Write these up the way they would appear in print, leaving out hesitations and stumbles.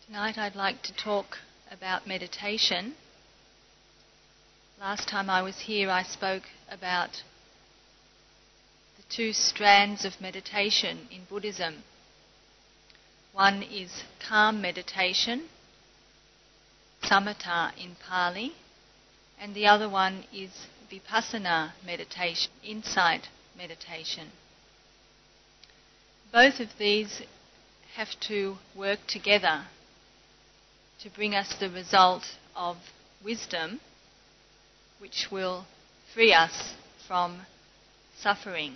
Tonight I'd like to talk about meditation. Last time I was here I spoke about the two strands of meditation in Buddhism. One is calm meditation, samatha in Pali, and the other one is vipassana meditation, insight meditation. Both of these have to work together to bring us the result of wisdom, which will free us from suffering.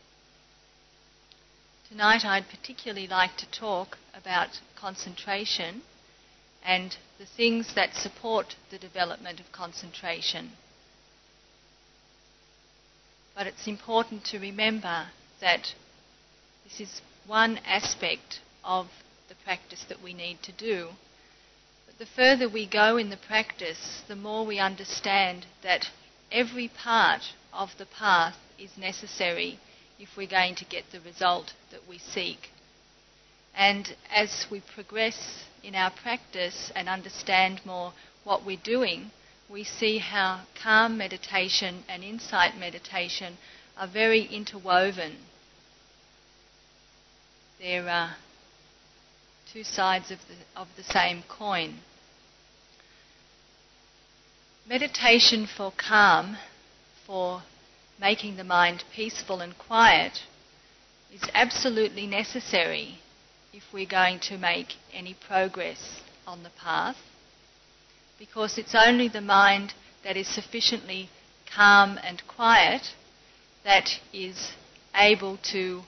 Tonight I'd particularly like to talk about concentration and the things that support the development of concentration. But it's important to remember that this is one aspect of the practice that we need to do. The further we go in the practice, the more we understand that every part of the path is necessary if we're going to get the result that we seek. And as we progress in our practice and understand more what we're doing, we see how calm meditation and insight meditation are very interwoven. There are two sides of the same coin. Meditation for calm, for making the mind peaceful and quiet, is absolutely necessary if we're going to make any progress on the path, because it's only the mind that is sufficiently calm and quiet that is able to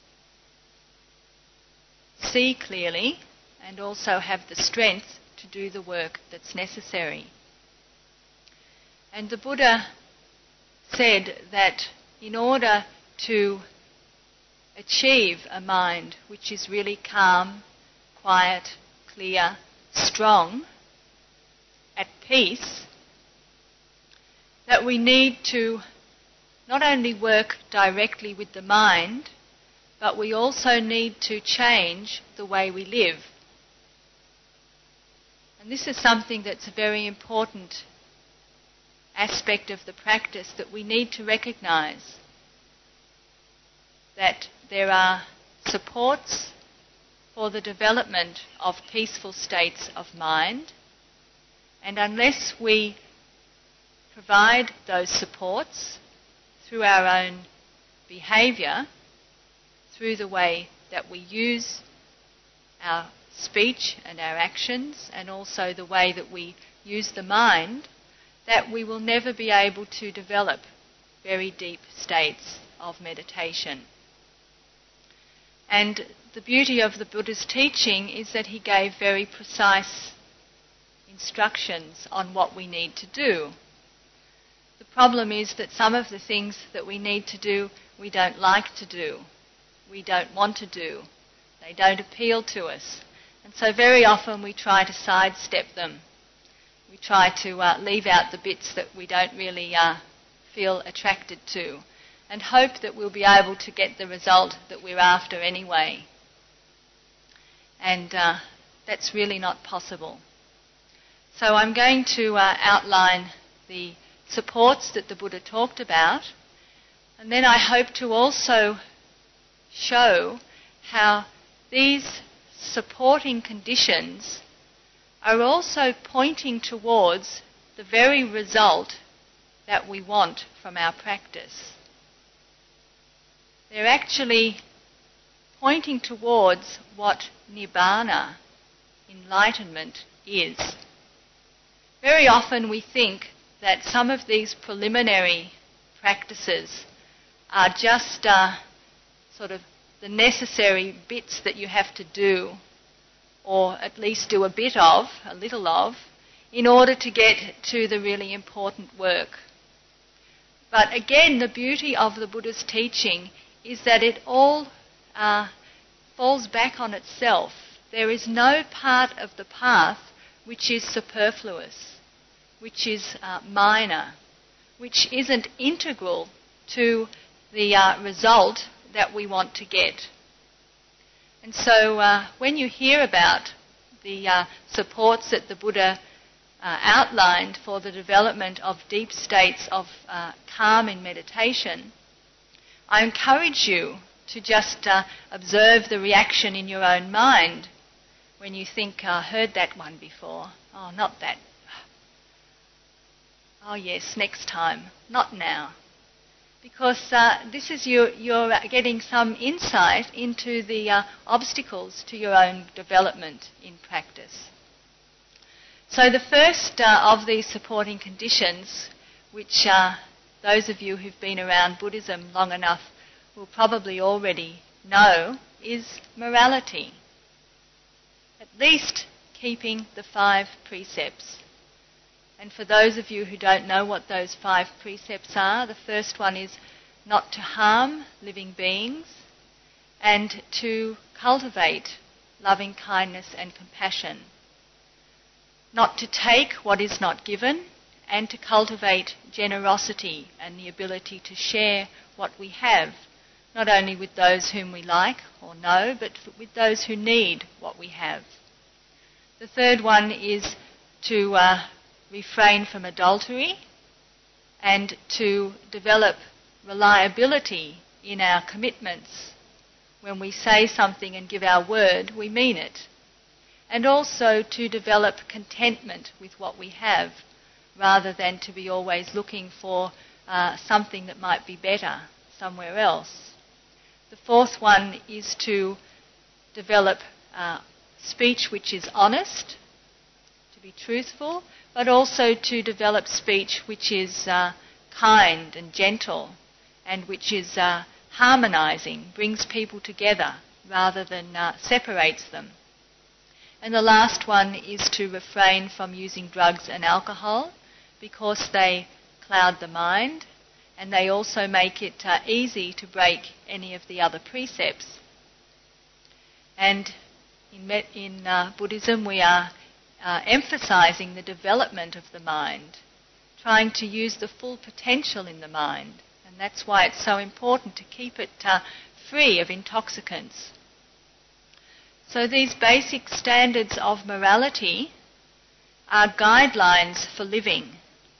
see clearly and also have the strength to do the work that's necessary. And the Buddha said that in order to achieve a mind which is really calm, quiet, clear, strong, at peace, that we need to not only work directly with the mind, but we also need to change the way we live. And this is something that's a very important aspect of the practice that we need to recognise, that there are supports for the development of peaceful states of mind, and unless we provide those supports through our own behaviour, through the way that we use our speech and our actions, and also the way that we use the mind, that we will never be able to develop very deep states of meditation. And the beauty of the Buddha's teaching is that he gave very precise instructions on what we need to do. The problem is that some of the things that we need to do, we don't like to do. We don't want to do. They don't appeal to us. And so very often we try to sidestep them. We try to leave out the bits that we don't really feel attracted to, and hope that we'll be able to get the result that we're after anyway. And that's really not possible. So I'm going to outline the supports that the Buddha talked about, and then I hope to also show how these supporting conditions are also pointing towards the very result that we want from our practice. They're actually pointing towards what nibbana, enlightenment, is. Very often we think that some of these preliminary practices are just sort of the necessary bits that you have to do, or at least do a bit of, a little of, in order to get to the really important work. But again, the beauty of the Buddha's teaching is that it all falls back on itself. There is no part of the path which is superfluous, which is minor, which isn't integral to the result that we want to get. And so when you hear about the supports that the Buddha outlined for the development of deep states of calm in meditation, I encourage you to just observe the reaction in your own mind when you think, I heard that one before. Oh, not that. Oh yes, next time. Not now. Because this is you're getting some insight into the obstacles to your own development in practice. So the first of these supporting conditions, which those of you who've been around Buddhism long enough will probably already know, is morality. At least keeping the 5 precepts. And for those of you who don't know what those 5 precepts are, the first one is not to harm living beings and to cultivate loving kindness and compassion. Not to take what is not given, and to cultivate generosity and the ability to share what we have, not only with those whom we like or know, but with those who need what we have. The third one is to refrain from adultery and to develop reliability in our commitments. When we say something and give our word, we mean it. And also to develop contentment with what we have, rather than to be always looking for something that might be better somewhere else. The fourth one is to develop speech which is honest, to be truthful, but also to develop speech which is kind and gentle and which is harmonizing, brings people together rather than separates them. And the last one is to refrain from using drugs and alcohol because they cloud the mind and they also make it easy to break any of the other precepts. And in Buddhism we are emphasizing the development of the mind, trying to use the full potential in the mind. And that's why it's so important to keep it free of intoxicants. So these basic standards of morality are guidelines for living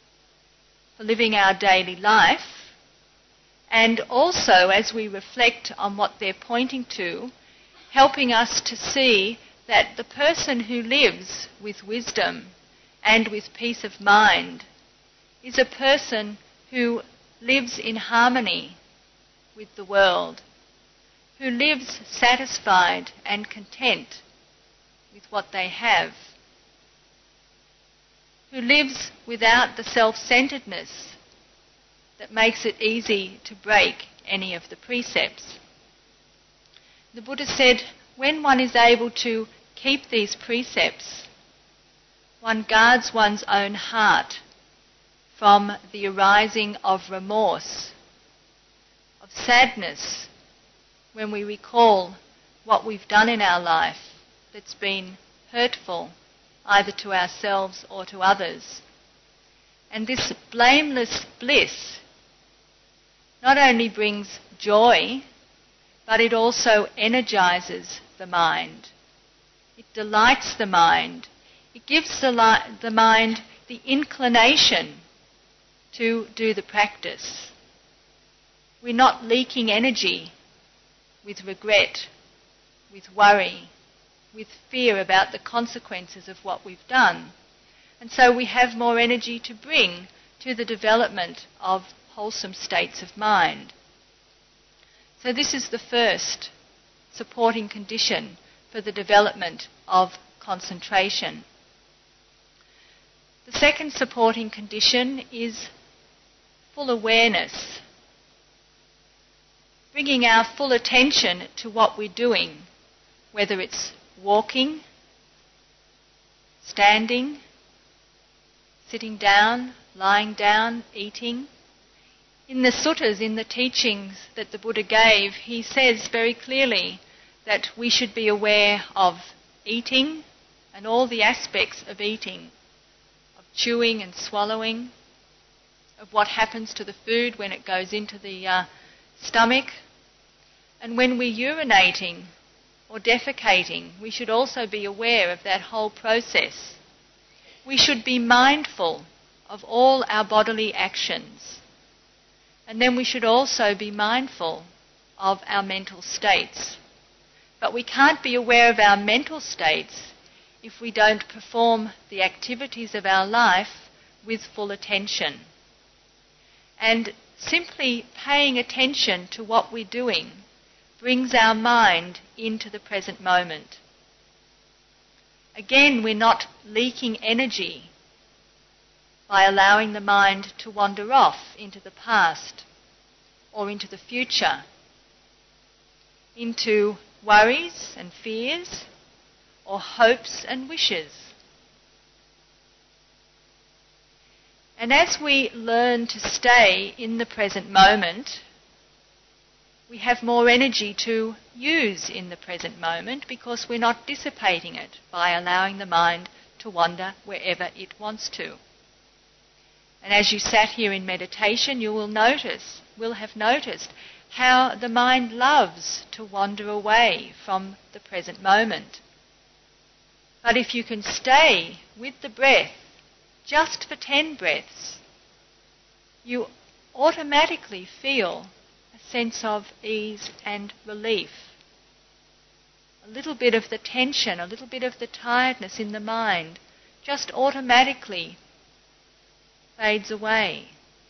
our daily life, and also, as we reflect on what they're pointing to, helping us to see that the person who lives with wisdom and with peace of mind is a person who lives in harmony with the world, who lives satisfied and content with what they have, who lives without the self-centeredness that makes it easy to break any of the precepts. The Buddha said, when one is able to keep these precepts, one guards one's own heart from the arising of remorse, of sadness, when we recall what we've done in our life that's been hurtful, either to ourselves or to others. And this blameless bliss not only brings joy, but it also energizes the mind. It delights the mind. It gives the mind the inclination to do the practice. We're not leaking energy with regret, with worry, with fear about the consequences of what we've done. And so we have more energy to bring to the development of wholesome states of mind. So this is the first supporting condition for the development of concentration. The second supporting condition is full awareness, bringing our full attention to what we're doing, whether it's walking, standing, sitting down, lying down, eating. In the suttas, in the teachings that the Buddha gave, he says very clearly that we should be aware of eating and all the aspects of eating, of chewing and swallowing, of what happens to the food when it goes into the stomach. And when we're urinating, or defecating, we should also be aware of that whole process. We should be mindful of all our bodily actions. And then we should also be mindful of our mental states. But we can't be aware of our mental states if we don't perform the activities of our life with full attention. And simply paying attention to what we're doing brings our mind into the present moment. Again, we're not leaking energy by allowing the mind to wander off into the past or into the future, into worries and fears or hopes and wishes. And as we learn to stay in the present moment, we have more energy to use in the present moment because we're not dissipating it by allowing the mind to wander wherever it wants to. And as you sat here in meditation, you will have noticed how the mind loves to wander away from the present moment. But if you can stay with the breath just for 10 breaths, you automatically feel a sense of ease and relief. A little bit of the tension, a little bit of the tiredness in the mind just automatically fades away.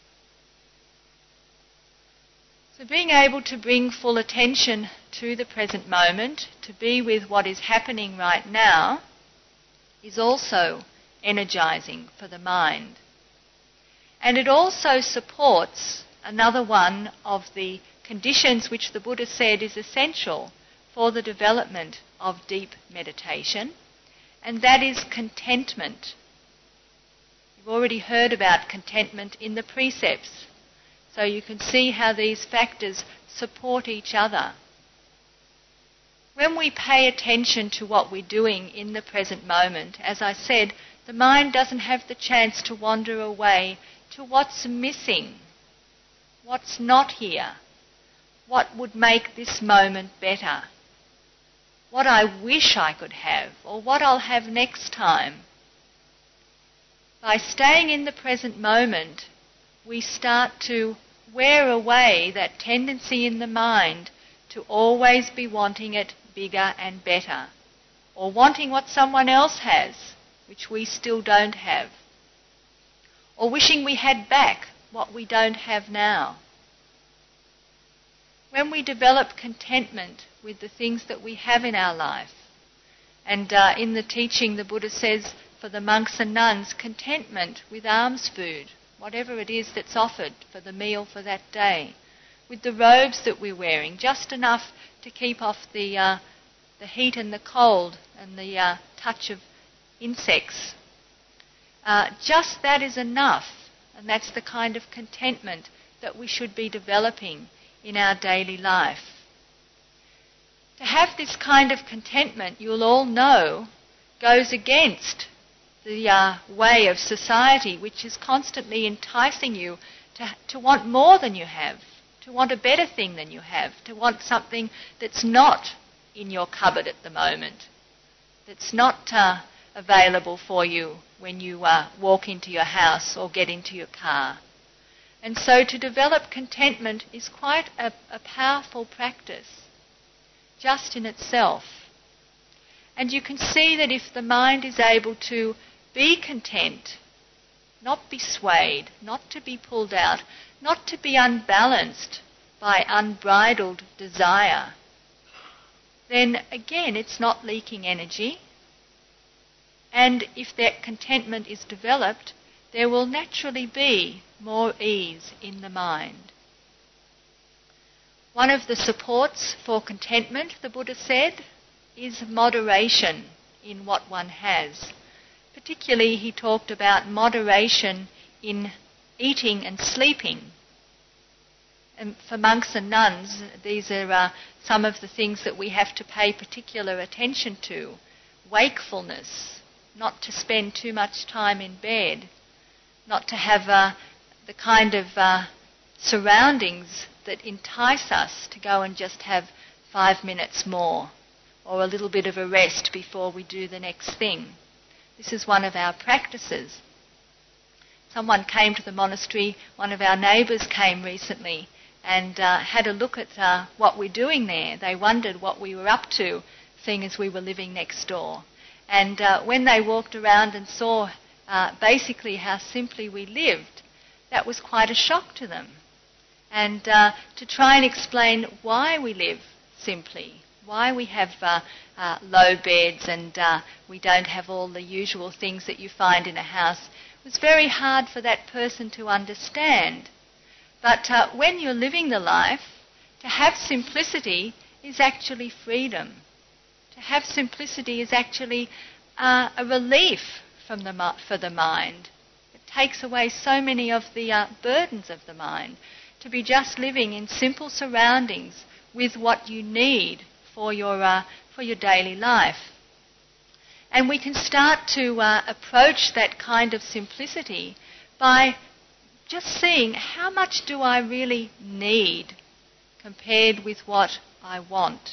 So being able to bring full attention to the present moment, to be with what is happening right now, is also energizing for the mind. And it also supports another one of the conditions which the Buddha said is essential for the development of deep meditation, and that is contentment. You've already heard about contentment in the precepts, so you can see how these factors support each other. When we pay attention to what we're doing in the present moment, as I said, the mind doesn't have the chance to wander away to what's missing, what's not here, what would make this moment better, what I wish I could have, or what I'll have next time. By staying in the present moment, we start to wear away that tendency in the mind to always be wanting it bigger and better, or wanting what someone else has, which we still don't have, or wishing we had back what we don't have now. When we develop contentment with the things that we have in our life, and in the teaching the Buddha says for the monks and nuns, contentment with alms food, whatever it is that's offered for the meal for that day, with the robes that we're wearing, just enough to keep off the heat and the cold and the touch of insects. Just that is enough, and that's the kind of contentment that we should be developing in our daily life. To have this kind of contentment, you'll all know, goes against the way of society, which is constantly enticing you to want more than you have, to want a better thing than you have, to want something that's not in your cupboard at the moment, that's not available for you when you walk into your house or get into your car. And so to develop contentment is quite a powerful practice, just in itself. And you can see that if the mind is able to be content, not be swayed, not to be pulled out, not to be unbalanced by unbridled desire, then again it's not leaking energy. And if that contentment is developed, there will naturally be more ease in the mind. One of the supports for contentment, the Buddha said, is moderation in what one has. Particularly, he talked about moderation in eating and sleeping. And for monks and nuns, these are some of the things that we have to pay particular attention to. Wakefulness, not to spend too much time in bed, not to have the kind of surroundings that entice us to go and just have 5 minutes more, or a little bit of a rest before we do the next thing. This is one of our practices. Someone came to the monastery, one of our neighbours came recently and had a look at what we're doing there. They wondered what we were up to, seeing as we were living next door. And when they walked around and saw basically how simply we lived, that was quite a shock to them. And to try and explain why we live simply, why we have low beds and we don't have all the usual things that you find in a house, was very hard for that person to understand. But when you're living the life, to have simplicity is actually freedom. To have simplicity is actually a relief for the mind. It takes away so many of the burdens of the mind. To be just living in simple surroundings with what you need for your daily life. And we can start to approach that kind of simplicity by just seeing how much do I really need compared with what I want.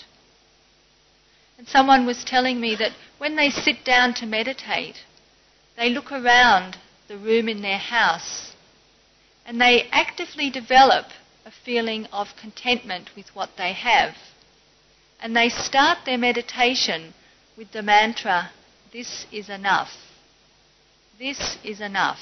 And someone was telling me that when they sit down to meditate, they look around the room in their house and they actively develop a feeling of contentment with what they have. And they start their meditation with the mantra, "This is enough. This is enough."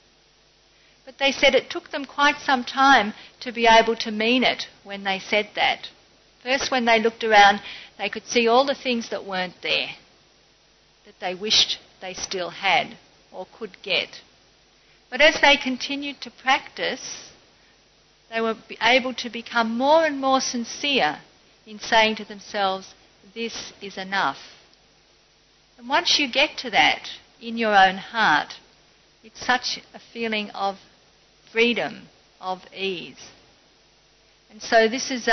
But they said it took them quite some time to be able to mean it when they said that. First, when they looked around, they could see all the things that weren't there, that they wished they still had or could get. But as they continued to practice, they were able to become more and more sincere in saying to themselves, "This is enough." And once you get to that in your own heart, it's such a feeling of freedom, of ease. And so this is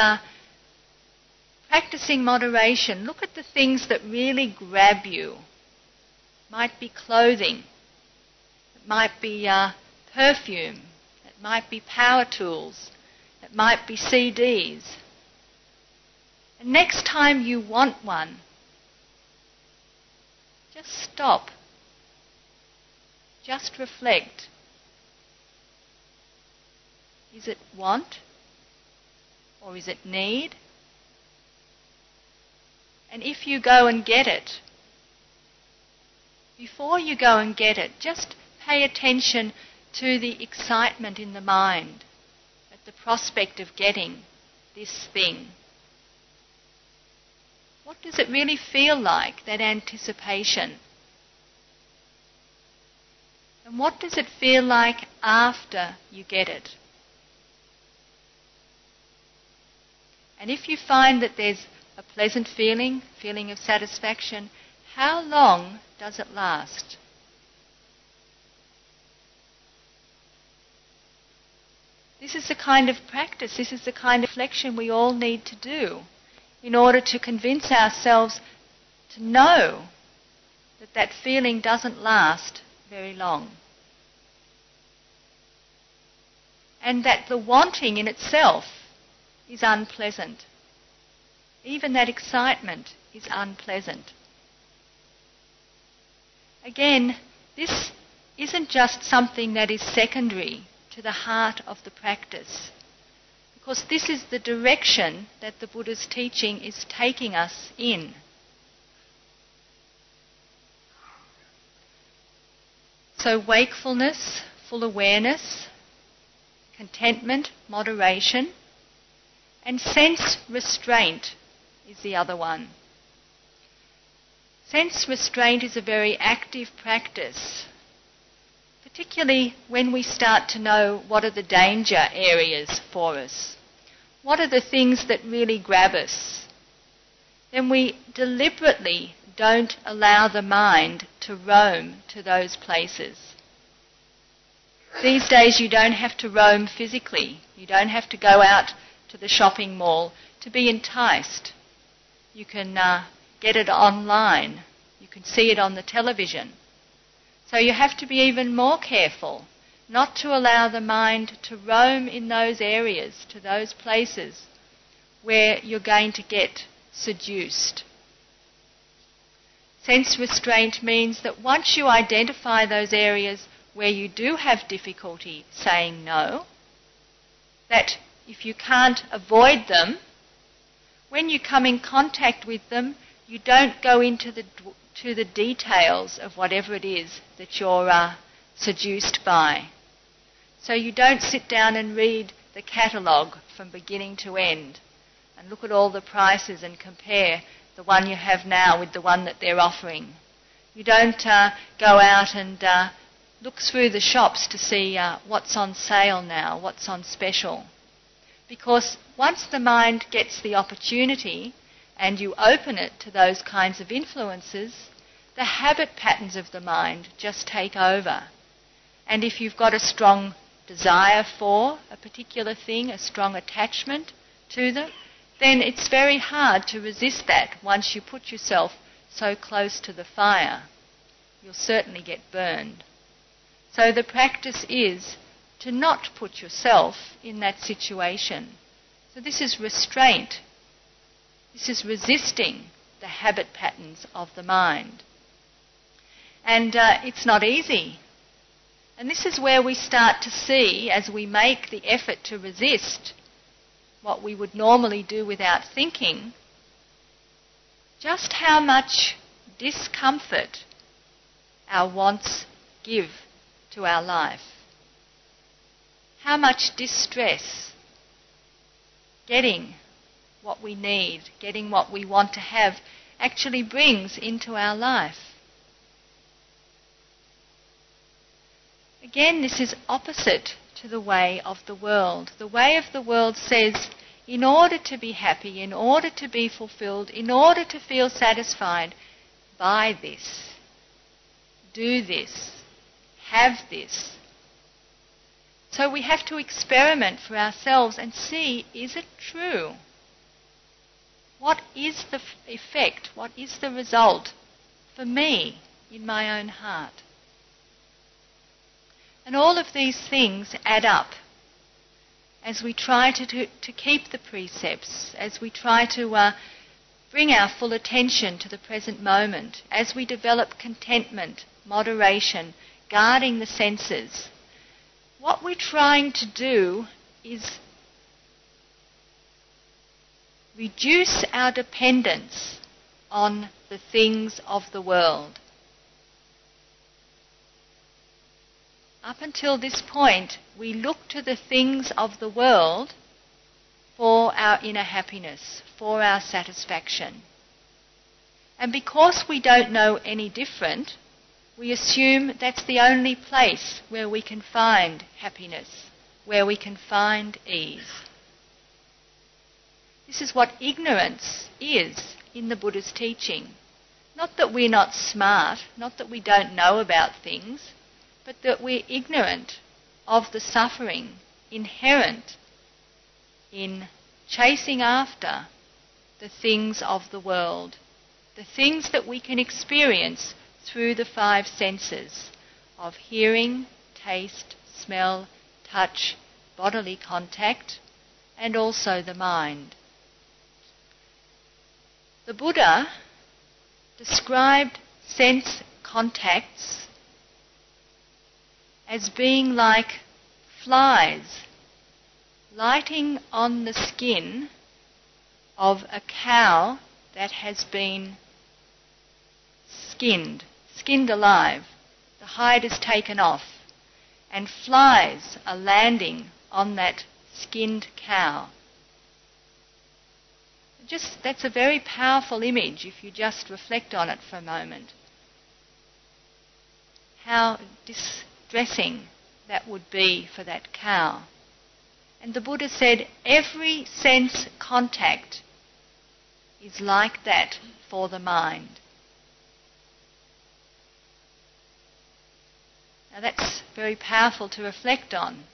practicing moderation. Look at the things that really grab you. It might be clothing. It might be perfume. It might be power tools. It might be CDs. And next time you want one, just stop. Just reflect. Is it want? Or is it need? And if you go and get it, before you go and get it, just pay attention to the excitement in the mind at the prospect of getting this thing. What does it really feel like, that anticipation? And what does it feel like after you get it? And if you find that there's a pleasant feeling of satisfaction, how long does it last? This is the kind of practice, this is the kind of reflection we all need to do in order to convince ourselves to know that that feeling doesn't last very long. And that the wanting in itself is unpleasant. Even that excitement is unpleasant. Again, this isn't just something that is secondary to the heart of the practice, because this is the direction that the Buddha's teaching is taking us in. So wakefulness, full awareness, contentment, moderation, and sense restraint is the other one. Sense restraint is a very active practice, particularly when we start to know what are the danger areas for us. What are the things that really grab us? Then we deliberately don't allow the mind to roam to those places. These days you don't have to roam physically. You don't have to go out to the shopping mall to be enticed. You can get it online. You can see it on the television. So you have to be even more careful not to allow the mind to roam in those areas, to those places where you're going to get seduced. Sense restraint means that once you identify those areas where you do have difficulty saying no, that if you can't avoid them, when you come in contact with them, you don't go into the details of whatever it is that you're seduced by. So you don't sit down and read the catalogue from beginning to end and look at all the prices and compare the one you have now with the one that they're offering. You don't go out and look through the shops to see what's on sale now, what's on special. Because once the mind gets the opportunity and you open it to those kinds of influences, the habit patterns of the mind just take over. And if you've got a strong desire for a particular thing, a strong attachment to them, then it's very hard to resist that once you put yourself so close to the fire. You'll certainly get burned. So the practice is to not put yourself in that situation. So this is restraint. This is resisting the habit patterns of the mind. And it's not easy. And this is where we start to see, as we make the effort to resist what we would normally do without thinking, just how much discomfort our wants give to our life. How much distress getting what we need, getting what we want to have, actually brings into our life. Again, this is opposite to the way of the world. The way of the world says, in order to be happy, in order to be fulfilled, in order to feel satisfied, buy this, do this, have this. So we have to experiment for ourselves and see, is it true? What is the effect? What is the result for me in my own heart? And all of these things add up as we try to keep the precepts, as we try to bring our full attention to the present moment, as we develop contentment, moderation, guarding the senses. What we're trying to do is reduce our dependence on the things of the world. Up until this point, we look to the things of the world for our inner happiness, for our satisfaction. And because we don't know any different, we assume that's the only place where we can find happiness, where we can find ease. This is what ignorance is in the Buddha's teaching. Not that we're not smart, not that we don't know about things, but that we're ignorant of the suffering inherent in chasing after the things of the world, the things that we can experience through the five senses of hearing, taste, smell, touch, bodily contact, and also the mind. The Buddha described sense contacts as being like flies lighting on the skin of a cow that has been skinned alive. The hide is taken off, and flies are landing on that skinned cow. That's a very powerful image if you just reflect on it for a moment. How distressing that would be for that cow. And the Buddha said every sense contact is like that for the mind. Now that's very powerful to reflect on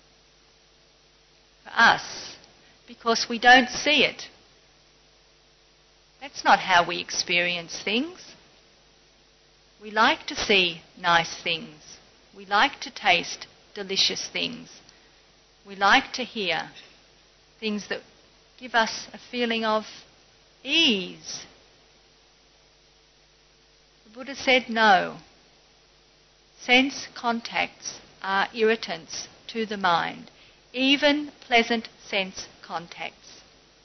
for us, because we don't see it. That's not how we experience things. We like to see nice things. We like to taste delicious things. We like to hear things that give us a feeling of ease. Buddha said no. Sense contacts are irritants to the mind, even pleasant sense contacts.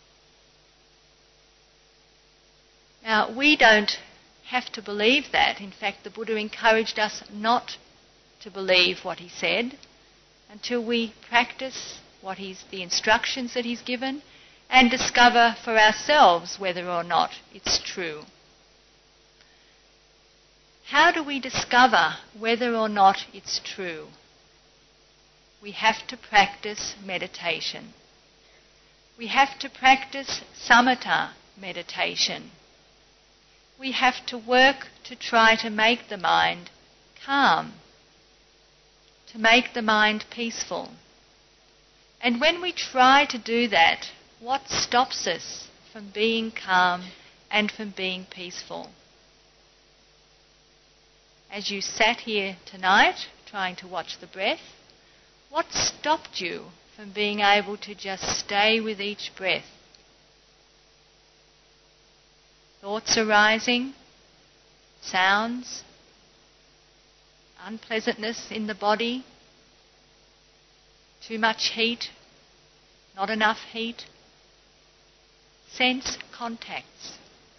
Now, we don't have to believe that. In fact, the Buddha encouraged us not to believe what he said until we practice the instructions that he's given and discover for ourselves whether or not it's true. How do we discover whether or not it's true? We have to practice meditation. We have to practice samatha meditation. We have to work to try to make the mind calm, to make the mind peaceful. And when we try to do that, what stops us from being calm and from being peaceful? As you sat here tonight trying to watch the breath, what stopped you from being able to just stay with each breath? Thoughts arising, sounds, unpleasantness in the body, too much heat, not enough heat, sense contacts.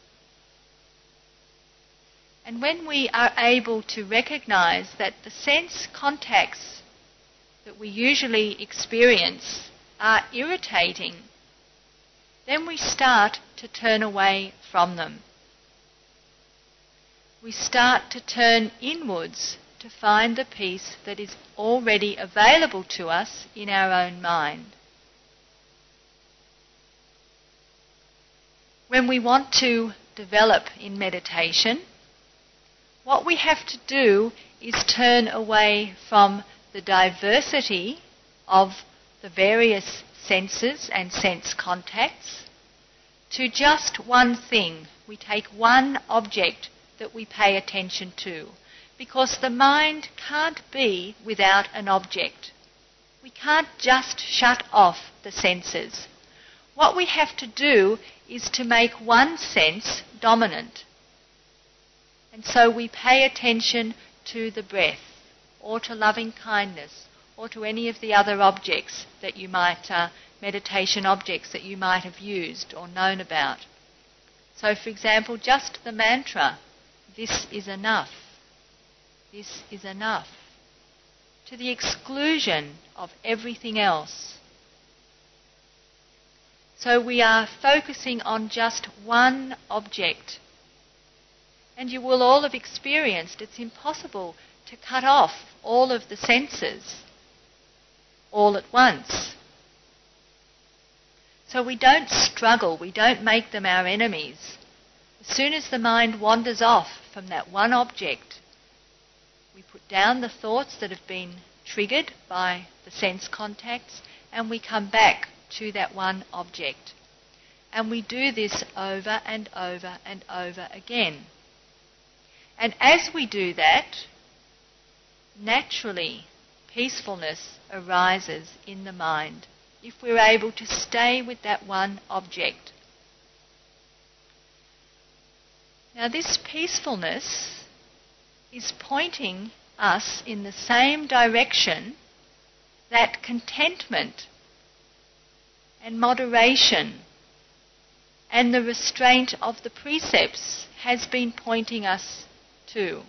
And when we are able to recognize that the sense contacts that we usually experience are irritating, then we start to turn away from them. We start to turn inwards to find the peace that is already available to us in our own mind. When we want to develop in meditation, what we have to do is turn away from the diversity of the various senses and sense contacts to just one thing. We take one object that we pay attention to, because the mind can't be without an object. We can't just shut off the senses. What we have to do is to make one sense dominant. And so we pay attention to the breath, or to loving kindness, or to any of the other objects that you might, meditation objects that you might have used or known about. So, for example, just the mantra, this is enough, this is enough, to the exclusion of everything else. So we are focusing on just one object. And you will all have experienced it's impossible to cut off all of the senses all at once. So we don't struggle, we don't make them our enemies. As soon as the mind wanders off from that one object, we put down the thoughts that have been triggered by the sense contacts and we come back to that one object. And we do this over and over and over again. And as we do that, naturally peacefulness arises in the mind if we're able to stay with that one object. Now this peacefulness is pointing us in the same direction that contentment and moderation and the restraint of the precepts has been pointing us to.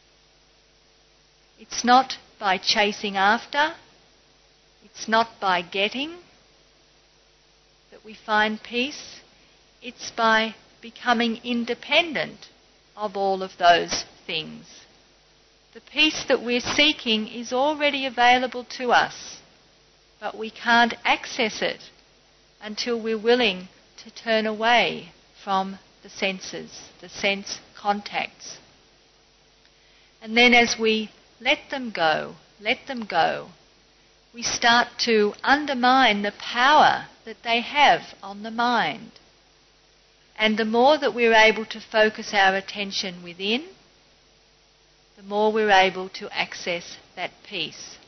It's not by chasing after, it's not by getting that we find peace, it's by becoming independent of all of those things. The peace that we're seeking is already available to us, but we can't access it until we're willing to turn away from the senses, the sense contacts. And then as we let them go, we start to undermine the power that they have on the mind. And the more that we're able to focus our attention within, the more we're able to access that peace.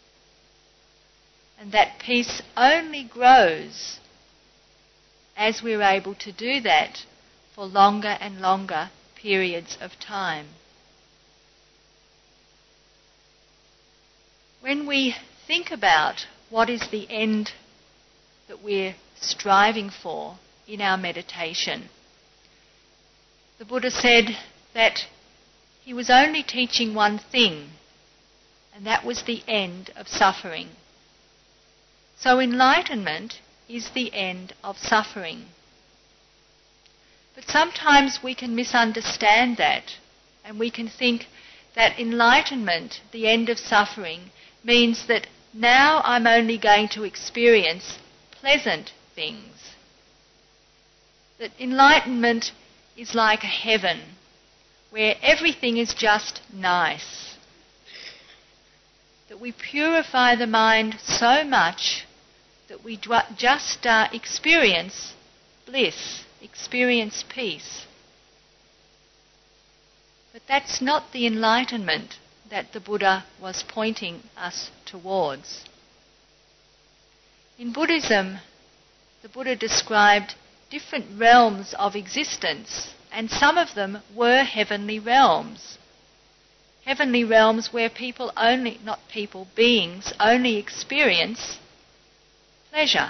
And that peace only grows as we're able to do that for longer and longer periods of time. When we think about what is the end that we're striving for in our meditation, the Buddha said that he was only teaching one thing, and that was the end of suffering. So enlightenment is the end of suffering. But sometimes we can misunderstand that, and we can think that enlightenment, the end of suffering, means that now I'm only going to experience pleasant things. That enlightenment is like a heaven where everything is just nice. That we purify the mind so much that we just experience bliss, experience peace. But that's not the enlightenment that the Buddha was pointing us towards. In Buddhism, the Buddha described different realms of existence, and some of them were heavenly realms. Heavenly realms where beings only experience pleasure.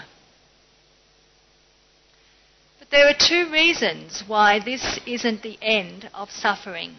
But there are two reasons why this isn't the end of suffering.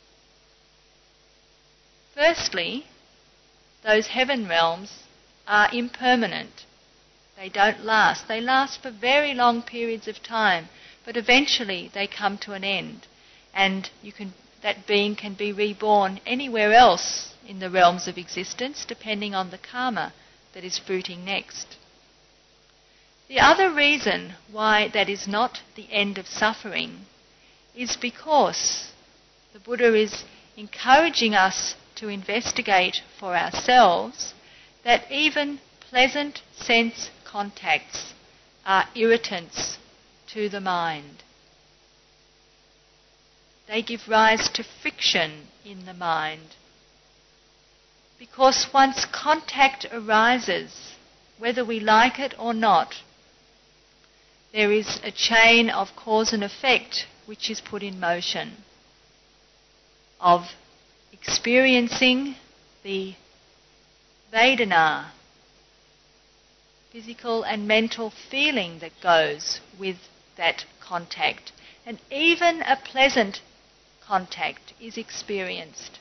Firstly, those heaven realms are impermanent. They don't last. They last for very long periods of time, but eventually they come to an end, and that being can be reborn anywhere else in the realms of existence, depending on the karma that is fruiting next. The other reason why that is not the end of suffering is because the Buddha is encouraging us to investigate for ourselves that even pleasant sense contacts are irritants to the mind. They give rise to friction in the mind. Because once contact arises, whether we like it or not, there is a chain of cause and effect which is put in motion, of experiencing the Vedana, physical and mental feeling that goes with that contact. And even a pleasant contact is experienced.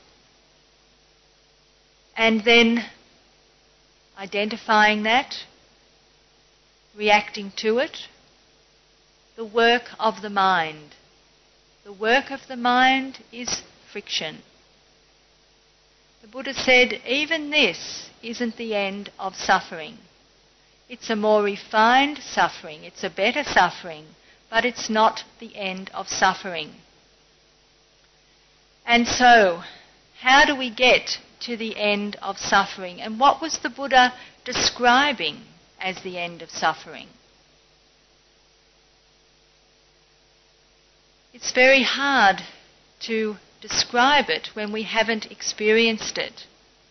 And then identifying that, reacting to it, the work of the mind. The work of the mind is friction. The Buddha said, even this isn't the end of suffering. It's a more refined suffering, it's a better suffering, but it's not the end of suffering. And so, how do we get to the end of suffering? And what was the Buddha describing as the end of suffering? It's very hard to describe it when we haven't experienced it.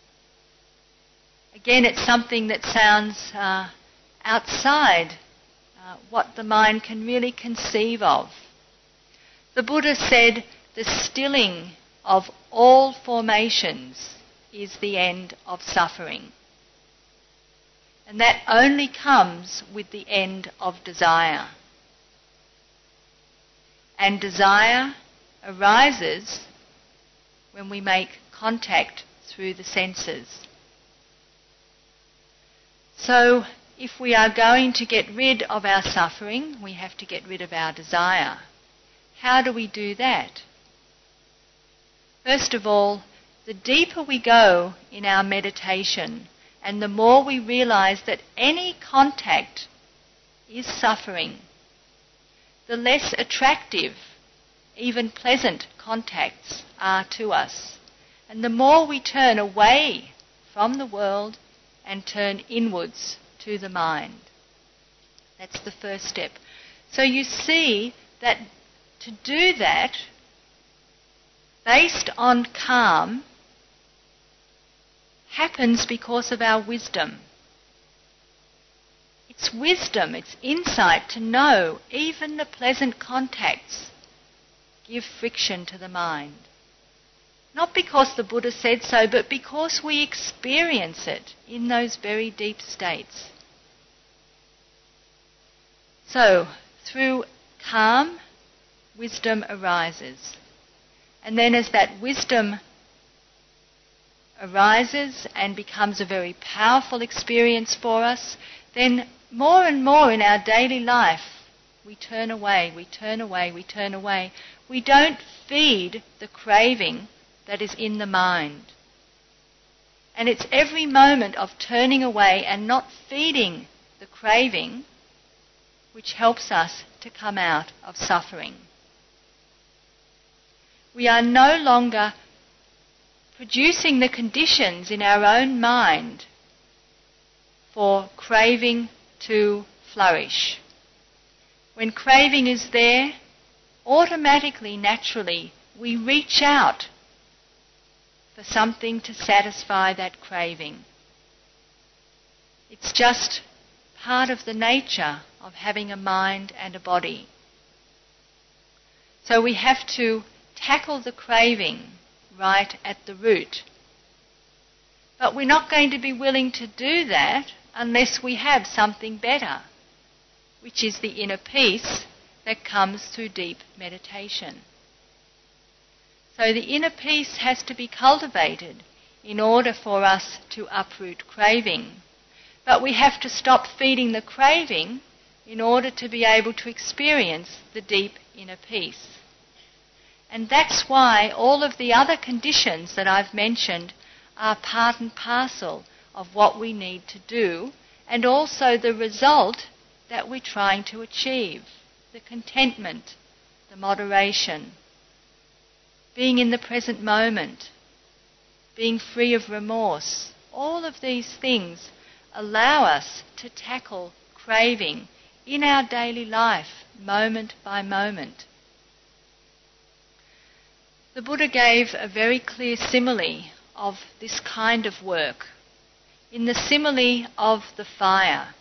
Again, it's something that sounds outside what the mind can really conceive of. The Buddha said the stilling of all formations is the end of suffering. And that only comes with the end of desire. And desire arises when we make contact through the senses. So, if we are going to get rid of our suffering, we have to get rid of our desire. How do we do that? First of all, the deeper we go in our meditation, and the more we realize that any contact is suffering, the less attractive even pleasant contacts are to us. And the more we turn away from the world and turn inwards to the mind. That's the first step. So you see that to do that, based on calm, happens because of our wisdom. It's wisdom, it's insight to know even the pleasant contacts give friction to the mind. Not because the Buddha said so, but because we experience it in those very deep states. So, through calm, wisdom arises. And then as that wisdom arises and becomes a very powerful experience for us, then more and more in our daily life, we turn away, we turn away, we turn away. We don't feed the craving that is in the mind. And it's every moment of turning away and not feeding the craving which helps us to come out of suffering. We are no longer producing the conditions in our own mind for craving to flourish. When craving is there, automatically, naturally, we reach out for something to satisfy that craving. It's just part of the nature of having a mind and a body. So we have to tackle the craving right at the root. But we're not going to be willing to do that unless we have something better, which is the inner peace that comes through deep meditation. So the inner peace has to be cultivated in order for us to uproot craving. But we have to stop feeding the craving in order to be able to experience the deep inner peace. And that's why all of the other conditions that I've mentioned are part and parcel of what we need to do, and also the result that we're trying to achieve, the contentment, the moderation, being in the present moment, being free of remorse. All of these things allow us to tackle craving in our daily life, moment by moment. The Buddha gave a very clear simile of this kind of work in the simile of the fire.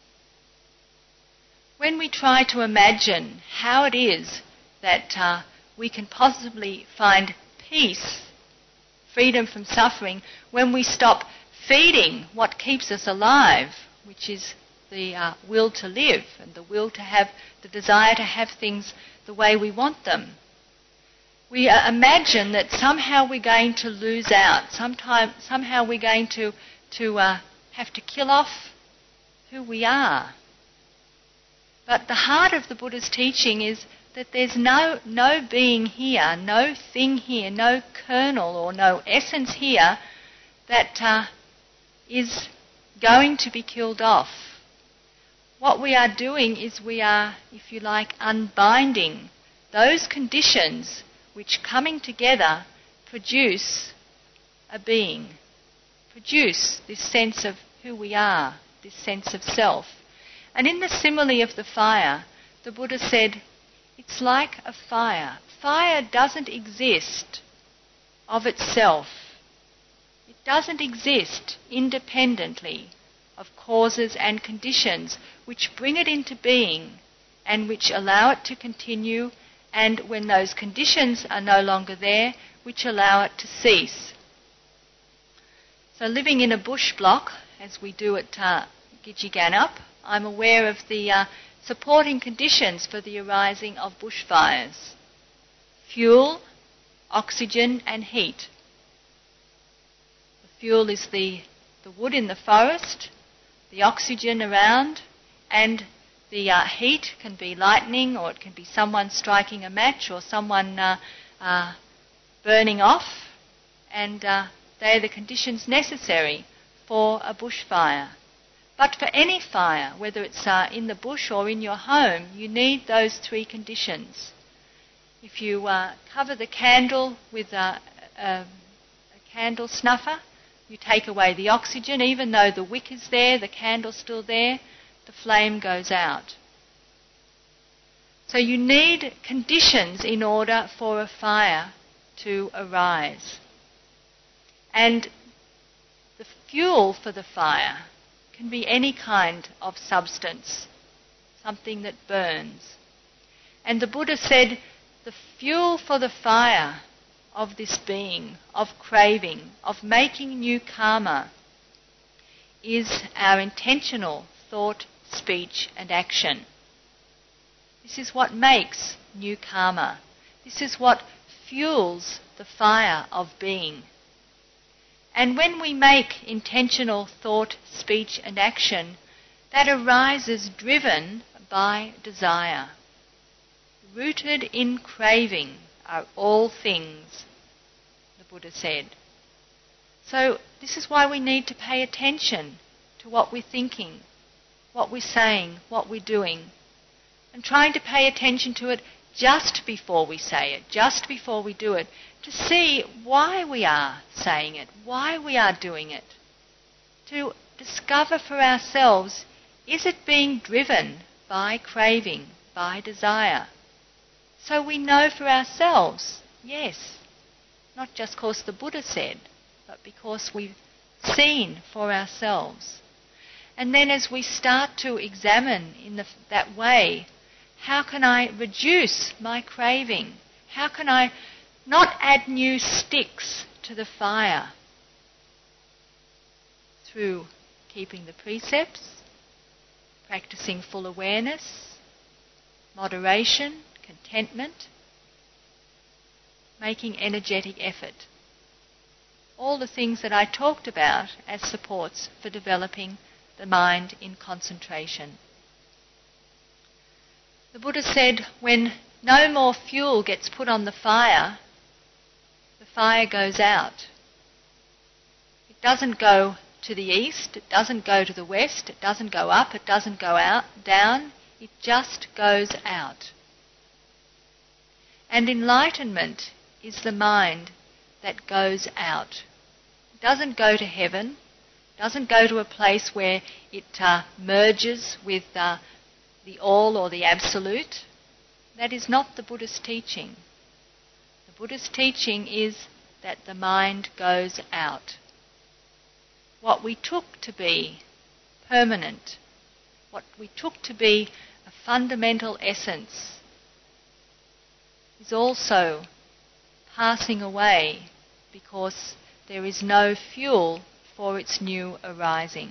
When we try to imagine how it is that we can possibly find peace, freedom from suffering, when we stop feeding what keeps us alive, which is the will to live and the will to have, the desire to have things the way we want them. We imagine that somehow we're going to lose out, somehow we're going to have to kill off who we are. But the heart of the Buddha's teaching is that there's no being here, no thing here, no kernel or no essence here that is going to be killed off. What we are doing is we are, if you like, unbinding those conditions which coming together produce a being, produce this sense of who we are, this sense of self. And in the simile of the fire, the Buddha said, it's like a fire. Fire doesn't exist of itself. It doesn't exist independently of causes and conditions which bring it into being and which allow it to continue, and when those conditions are no longer there, which allow it to cease. So living in a bush block, as we do at Gidgee-Ganup, I'm aware of the supporting conditions for the arising of bushfires. Fuel, oxygen and heat. The fuel is the wood in the forest, the oxygen around, and the heat can be lightning, or it can be someone striking a match, or someone burning off, and they are the conditions necessary for a bushfire. But for any fire, whether it's in the bush or in your home, you need those three conditions. If you cover the candle with a candle snuffer, you take away the oxygen. Even though the wick is there, the candle's still there, the flame goes out. So you need conditions in order for a fire to arise. And the fuel for the fire can be any kind of substance, something that burns. And the Buddha said the fuel for the fire of this being, of craving, of making new karma, is our intentional thought, speech and action. This is what makes new karma. This is what fuels the fire of being. And when we make intentional thought, speech and action, that arises driven by desire. Rooted in craving are all things, the Buddha said. So this is why we need to pay attention to what we're thinking, what we're saying, what we're doing, and trying to pay attention to it just before we say it, just before we do it, to see why we are saying it, why we are doing it, to discover for ourselves, is it being driven by craving, by desire? So we know for ourselves, yes, not just because the Buddha said, but because we've seen for ourselves. And then as we start to examine in that way, how can I reduce my craving? How can I not add new sticks to the fire? Through keeping the precepts, practicing full awareness, moderation, contentment, making energetic effort. All the things that I talked about as supports for developing the mind in concentration. The Buddha said when no more fuel gets put on the fire goes out. It doesn't go to the east, it doesn't go to the west, it doesn't go up, it doesn't go out, down, it just goes out. And enlightenment is the mind that goes out. It doesn't go to heaven, doesn't go to a place where it merges with the all or the absolute. That is not the Buddha's teaching. The Buddha's teaching is that the mind goes out. What we took to be permanent, what we took to be a fundamental essence, is also passing away because there is no fuel for its new arising.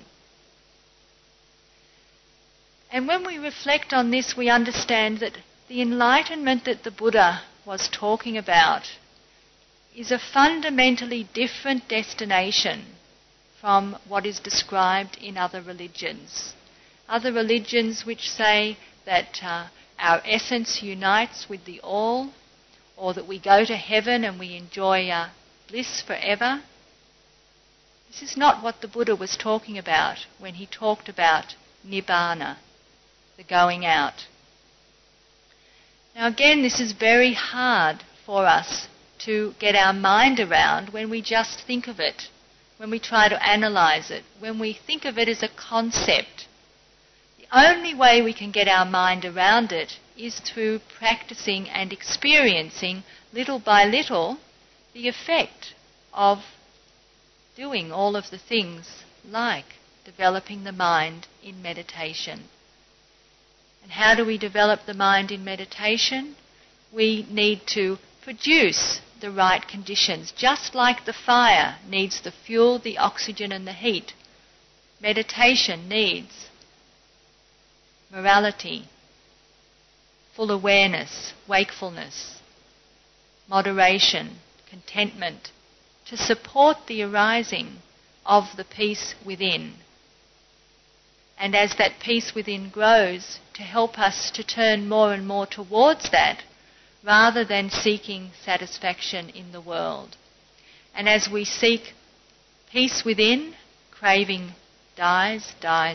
And when we reflect on this, we understand that the enlightenment that the Buddha was talking about is a fundamentally different destination from what is described in other religions. Other religions which say that our essence unites with the all, or that we go to heaven and we enjoy bliss forever. This is not what the Buddha was talking about when he talked about Nibbana, the going out. Now again, this is very hard for us to get our mind around when we just think of it, when we try to analyse it, when we think of it as a concept. The only way we can get our mind around it is through practicing and experiencing little by little the effect of doing all of the things like developing the mind in meditation. And how do we develop the mind in meditation? We need to produce the right conditions. Just like the fire needs the fuel, the oxygen and the heat, meditation needs morality, full awareness, wakefulness, moderation, contentment, to support the arising of the peace within. And as that peace within grows, to help us to turn more and more towards that, rather than seeking satisfaction in the world. And as we seek peace within, craving dies,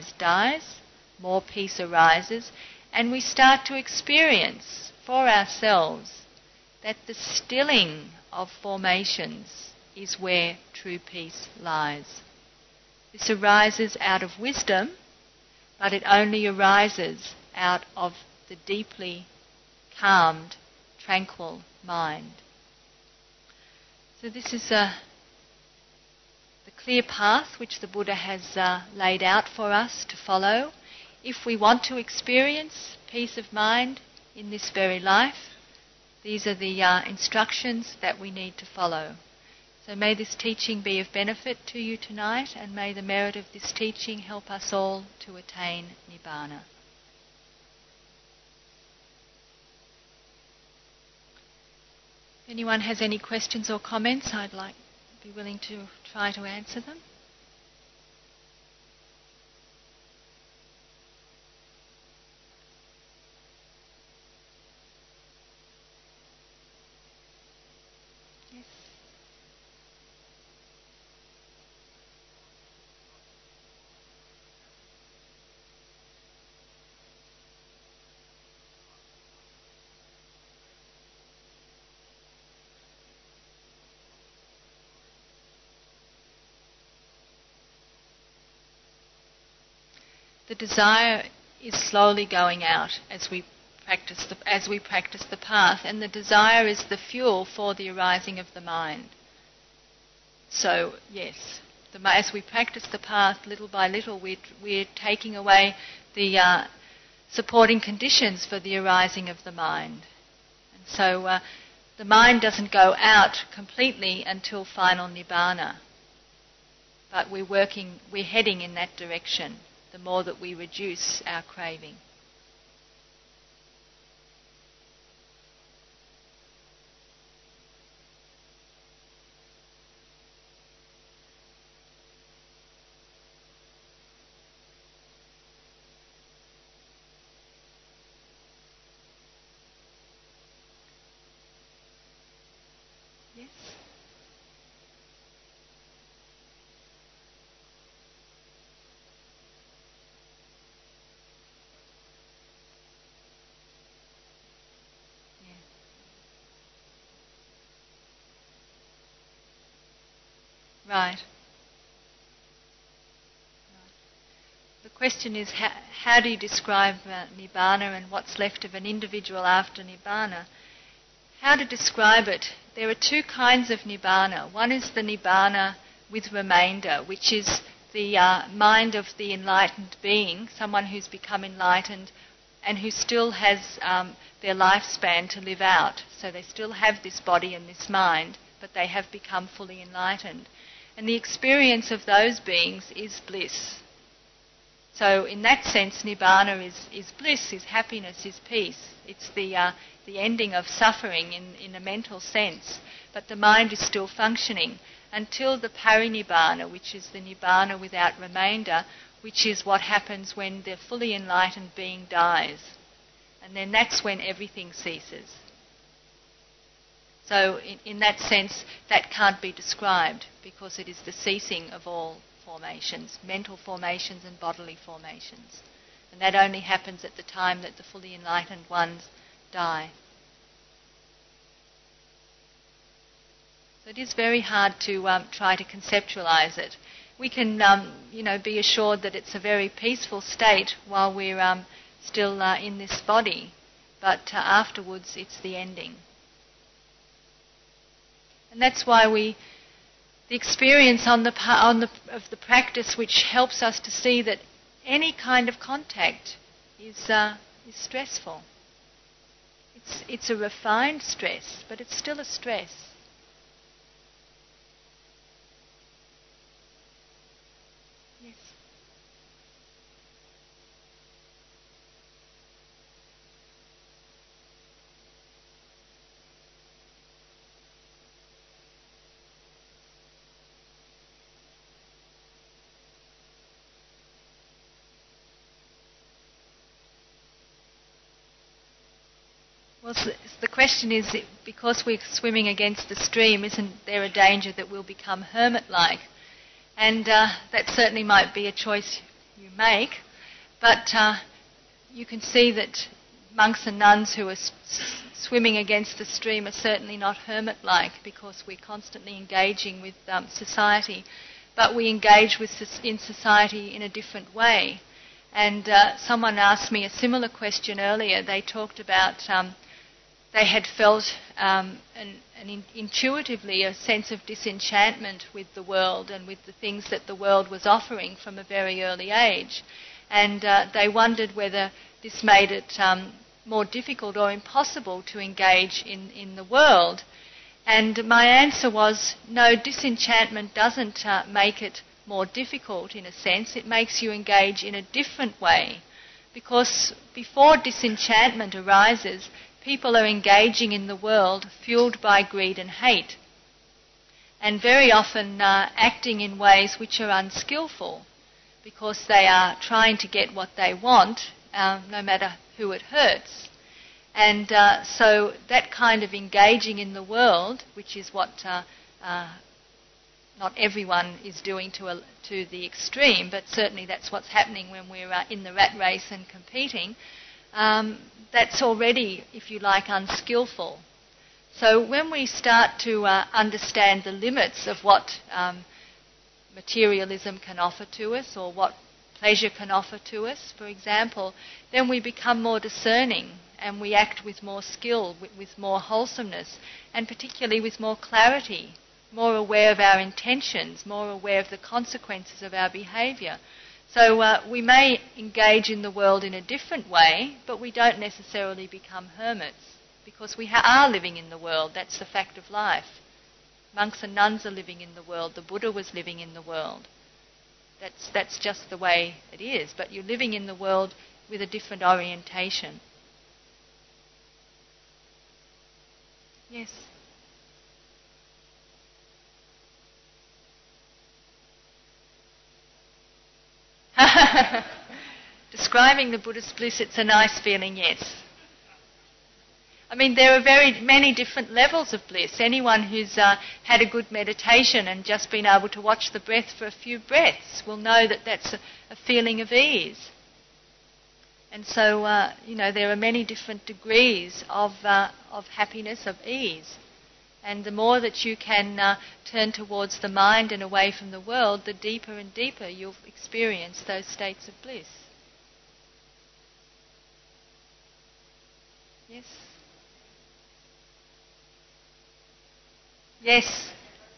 more peace arises, and we start to experience for ourselves that the stilling of formations is where true peace lies. This arises out of wisdom, but it only arises out of the deeply calmed, tranquil mind. So this is the clear path which the Buddha has laid out for us to follow. If we want to experience peace of mind in this very life, these are the instructions that we need to follow. So may this teaching be of benefit to you tonight, and may the merit of this teaching help us all to attain Nibbana. If anyone has any questions or comments, I'd be willing to try to answer them. Yes. The desire is slowly going out as we practice the path, and the desire is the fuel for the arising of the mind. So yes, as we practice the path, little by little, we're taking away the supporting conditions for the arising of the mind, and so the mind doesn't go out completely until final Nibbana. But we're heading in that direction, the more that we reduce our craving. Yes? Right. The question is, how do you describe Nibbana and what's left of an individual after Nibbana? How to describe it? There are two kinds of Nibbana. One is the Nibbana with remainder, which is the mind of the enlightened being, someone who's become enlightened and who still has their lifespan to live out. So they still have this body and this mind, but they have become fully enlightened. And the experience of those beings is bliss. So in that sense, Nibbana is bliss, is happiness, is peace. It's the ending of suffering in a mental sense. But the mind is still functioning until the Parinibbana, which is the Nibbana without remainder, which is what happens when the fully enlightened being dies. And then that's when everything ceases. So in that sense, that can't be described because it is the ceasing of all formations, mental formations and bodily formations. And that only happens at the time that the fully enlightened ones die. So it is very hard to try to conceptualize it. We can, be assured that it's a very peaceful state while we're still in this body, but afterwards it's the ending. And that's why the experience of the practice, which helps us to see that any kind of contact is stressful. It's a refined stress, but it's still a stress. Yes. Well, the question is, because we're swimming against the stream, isn't there a danger that we'll become hermit-like? And that certainly might be a choice you make, but you can see that monks and nuns who are swimming against the stream are certainly not hermit-like, because we're constantly engaging with society, but we engage in society in a different way. And someone asked me a similar question earlier. They talked about they had felt intuitively a sense of disenchantment with the world and with the things that the world was offering from a very early age. And they wondered whether this made it more difficult or impossible to engage in the world? And my answer was, no, disenchantment doesn't make it more difficult in a sense. It makes you engage in a different way. Because before disenchantment arises, people are engaging in the world fueled by greed and hate, and very often acting in ways which are unskillful, because they are trying to get what they want, no matter who it hurts. And so that kind of engaging in the world, which is what not everyone is doing to the extreme, but certainly that's what's happening when we're in the rat race and competing, that's already, if you like, unskillful. So when we start to understand the limits of what materialism can offer to us, or what pleasure can offer to us, for example, then we become more discerning and we act with more skill, with more wholesomeness, and particularly with more clarity, more aware of our intentions, more aware of the consequences of our behaviour. So we may engage in the world in a different way, but we don't necessarily become hermits, because we are living in the world. That's the fact of life. Monks and nuns are living in the world. The Buddha was living in the world. That's just the way it is. But you're living in the world with a different orientation. Yes. Describing the Buddhist bliss, it's a nice feeling, yes. I mean, there are very many different levels of bliss. Anyone who's had a good meditation and just been able to watch the breath for a few breaths will know that that's a feeling of ease. And so, there are many different degrees of happiness, of ease. And the more that you can turn towards the mind and away from the world, the deeper and deeper you'll experience those states of bliss. Yes? Yes.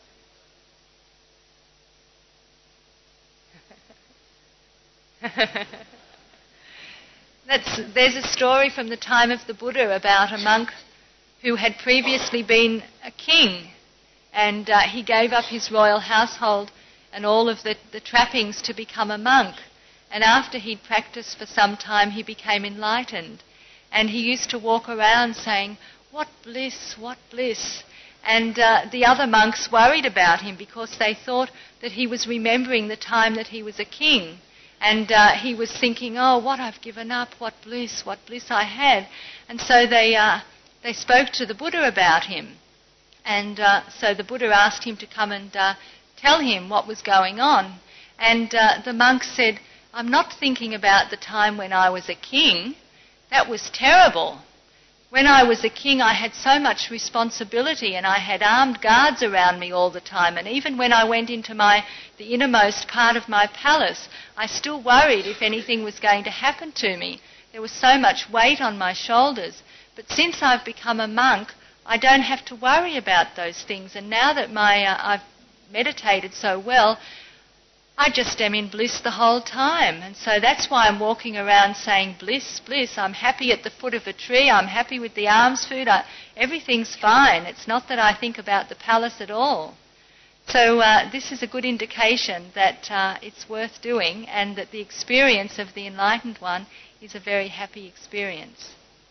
There's a story from the time of the Buddha about a monk who had previously been a king, and he gave up his royal household and all of the trappings to become a monk. And after he'd practiced for some time, he became enlightened. And he used to walk around saying, "What bliss, what bliss." And the other monks worried about him because they thought that he was remembering the time that he was a king. And he was thinking, "Oh, what I've given up, what bliss I had." And so they spoke to the Buddha about him. And so the Buddha asked him to come and tell him what was going on. And the monk said, "I'm not thinking about the time when I was a king. That was terrible. When I was a king, I had so much responsibility and I had armed guards around me all the time. And even when I went into the innermost part of my palace, I still worried if anything was going to happen to me. There was so much weight on my shoulders. But since I've become a monk, I don't have to worry about those things. And now that I've meditated so well, I just am in bliss the whole time. And so that's why I'm walking around saying bliss, bliss. I'm happy at the foot of a tree. I'm happy with the alms food. Everything's fine. It's not that I think about the palace at all." So this is a good indication that it's worth doing, and that the experience of the enlightened one is a very happy experience.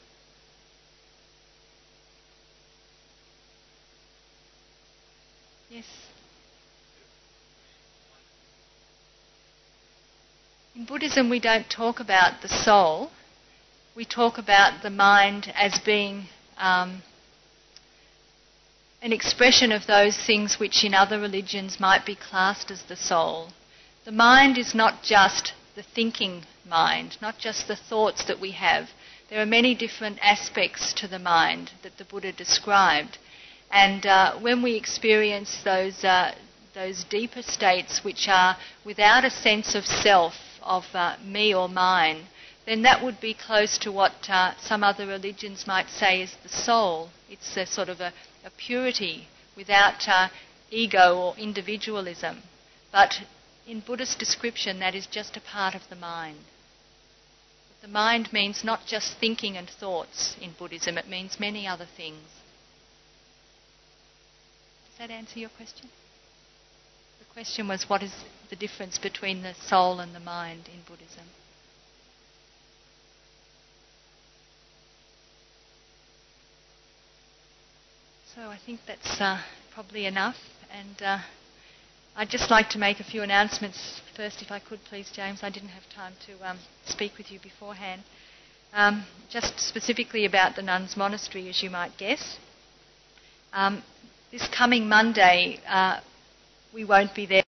Yes. In Buddhism, we don't talk about the soul. We talk about the mind as being an expression of those things which in other religions might be classed as the soul. The mind is not just the thinking mind, not just the thoughts that we have. There are many different aspects to the mind that the Buddha described. And when we experience those deeper states which are without a sense of self, of me or mine, then that would be close to what some other religions might say is the soul. It's a sort of a purity without ego or individualism. But in Buddhist description, that is just a part of the mind. The mind means not just thinking and thoughts in Buddhism, it means many other things. Does that answer your question? The question was, what is the difference between the soul and the mind in Buddhism? So I think that's probably enough, and I'd just like to make a few announcements first, if I could please, James. I didn't have time to speak with you beforehand. Just specifically about the nuns' monastery, as you might guess. This coming Monday, we won't be there.